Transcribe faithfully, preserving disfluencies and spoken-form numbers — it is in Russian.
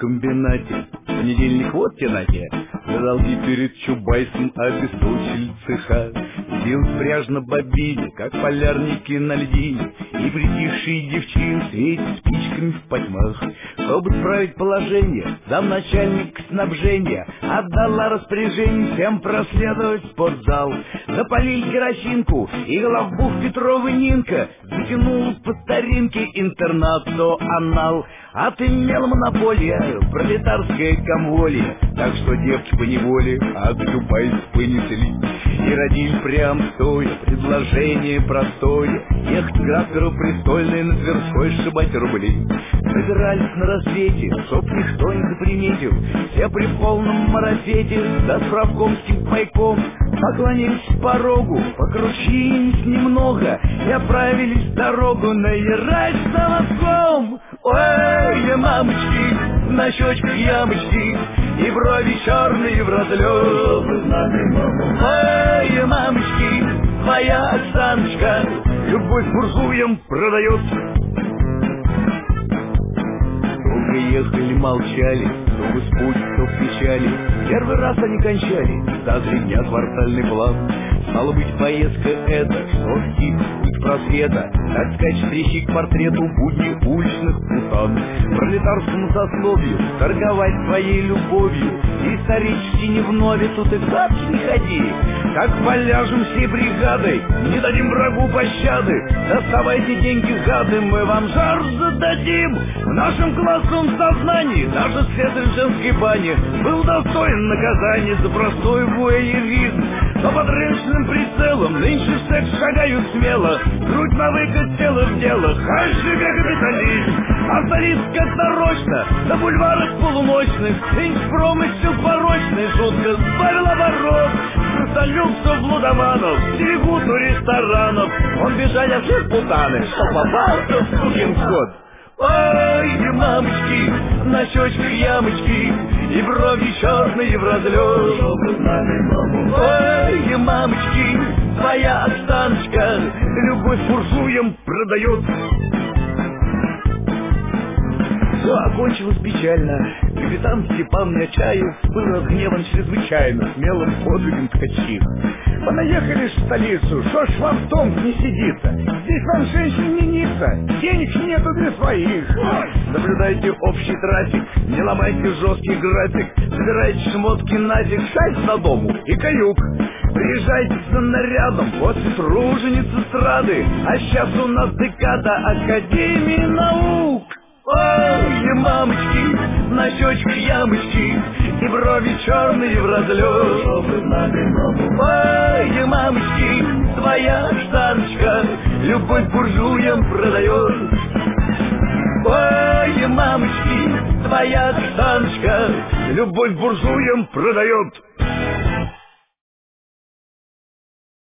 комбинате. Понедельник вот те ноге. Залги перед Чубайсом обесточили цеха. Бил пряжно бобили, как полярники на льдине, и притихшие девчин светят спичками в потьмах. Чтобы справить положение, замначальник снабжения отдала распоряжение всем проследовать в спортзал. Запалили керосинку, и главбух Петрова Нинка затянул по старинке интернат до анал. Отымела монополия, пролетарская комволье, так что девки поневоле от Чубайса понесли. И родили прям стоя предложение простое: ехать к граферу престольной на Тверской сшибать рубли. Собирались на рассвете, чтоб никто не заприметил, все при полном марафете, да справкомским пайком поклонились порогу, покручились немного и отправились в дорогу наирать соловком. Ой, мамочки, на щечках ямочки, и брови черные в разлет. Ой, мамочки, твоя Оксаночка любовь буржуям продает. Долго ехали, молчали, то в испуге, то в печали. Первый раз они кончали, за три дня квартальный план. Стало быть, поездка эта, что тип путь просвета, так сказать, встречи к портрету будни уличных путан. Пролетарскому сословию торговать своей любовью, исторически не вновь тут и вообще не ходи. Как поляжем всей бригадой, не дадим врагу пощады. Доставайте деньги, гады, мы вам жар зададим. В нашем классовом сознании даже следователь женской бани был достоин наказания за простой воеризм. Но под рыночным прицелом нынче в секс шагают смело, грудь на выкат, тело в дело, хай себе капитализм. А столица как нарочно, до бульваров полуночных, нынче промысел порочный жутко сбавил оборот. Красолюбцев, лудоманов, бегут у ресторанов, он бежать от всех путаны, что попался в сукин кот. Ой, мамочки, на щечках ямочки, и брови черные в разлет. Ой, мамочки, твоя Оксаночка любовь буржуям продает. Все окончилось печально. Капитан Степан Нечаев был разгневан чрезвычайно смелым подвигом ткачих. Понаехали в столицу, что ж вам в том не сидится? Здесь вам женщин не нится, денег нету для своих. Наблюдайте общий трафик, не ломайте жесткий график, собирайте шмотки нафиг, шайс на дому и каюк. Приезжайте с нарядом после труженицы эстрады, а сейчас у нас декада Академии наук. Ой, мамочки, на щечках ямочки, и брови черные в разлет. Ой, мамочки, твоя Оксаночка любовь буржуям продает. Ой, мамочки, твоя Оксаночка любовь буржуям продает.